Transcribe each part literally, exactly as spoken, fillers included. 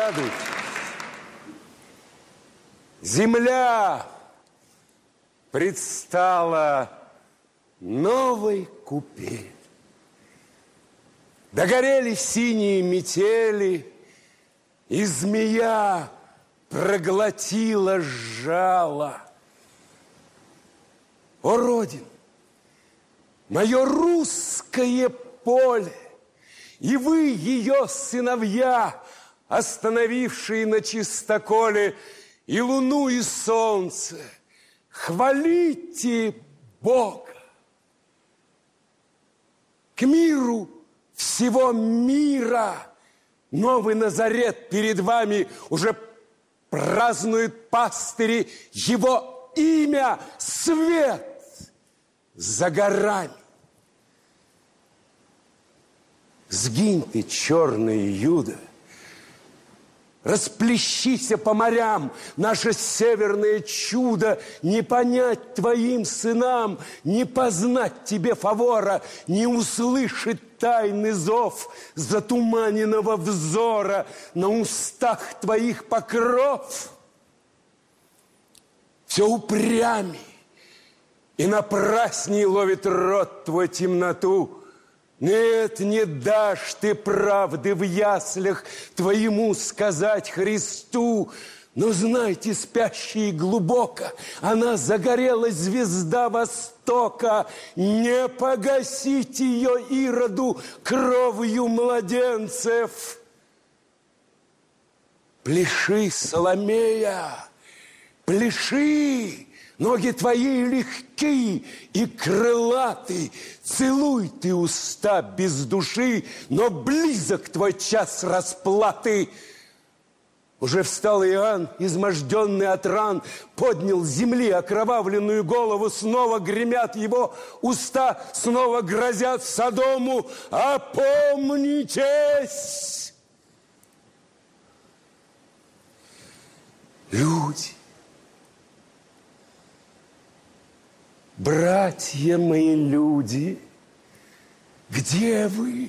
радуйтесь. Земля предстала новой купель. Догорели синие метели, и змея проглотила жало. О, Родин, мое русское поле, и вы, ее сыновья, остановившие на чистоколе и луну, и солнце, хвалите Бога. К миру всего мира новый Назарет перед вами уже празднуют пастыри, его имя – свет за горами. Сгинь ты, черный Юда, расплещися по морям, наше северное чудо, не понять твоим сынам, не познать тебе фавора, не услышать тайный зов затуманенного взора, на устах твоих покров все упрямей, и напрасней ловит рот твой темноту. Нет, не дашь ты правды в яслях твоему сказать Христу. Но знайте, спящие глубоко, она загорелась, звезда Востока. Не погасить ее Ироду кровью младенцев. Пляши, Соломея, пляши, ноги твои легки и крылаты, целуй ты уста без души, но близок твой час расплаты. Уже встал Иоанн, изможденный от ран, поднял с земли окровавленную голову, снова гремят его уста, снова грозят Содому: опомнитесь! Люди, братья мои люди, где вы?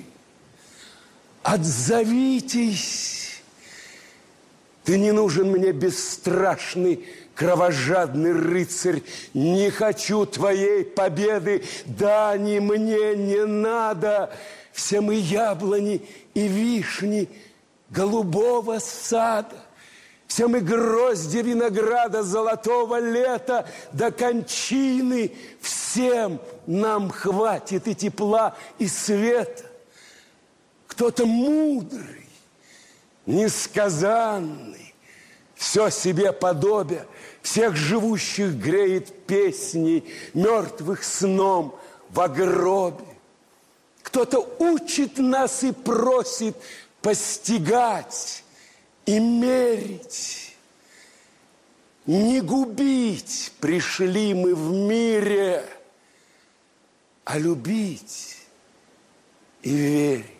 Отзовитесь! Ты не нужен мне, бесстрашный, кровожадный рыцарь. Не хочу твоей победы, да ни мне не надо. Все мы яблони и вишни голубого сада. Все мы гроздья винограда золотого лета до кончины. Всем нам хватит и тепла, и света. Кто-то мудрый, несказанный, все себе подобие, всех живущих греет песней, мертвых сном во гробе. Кто-то учит нас и просит постигать и мерить. Не губить пришли мы в мире, а любить и верить.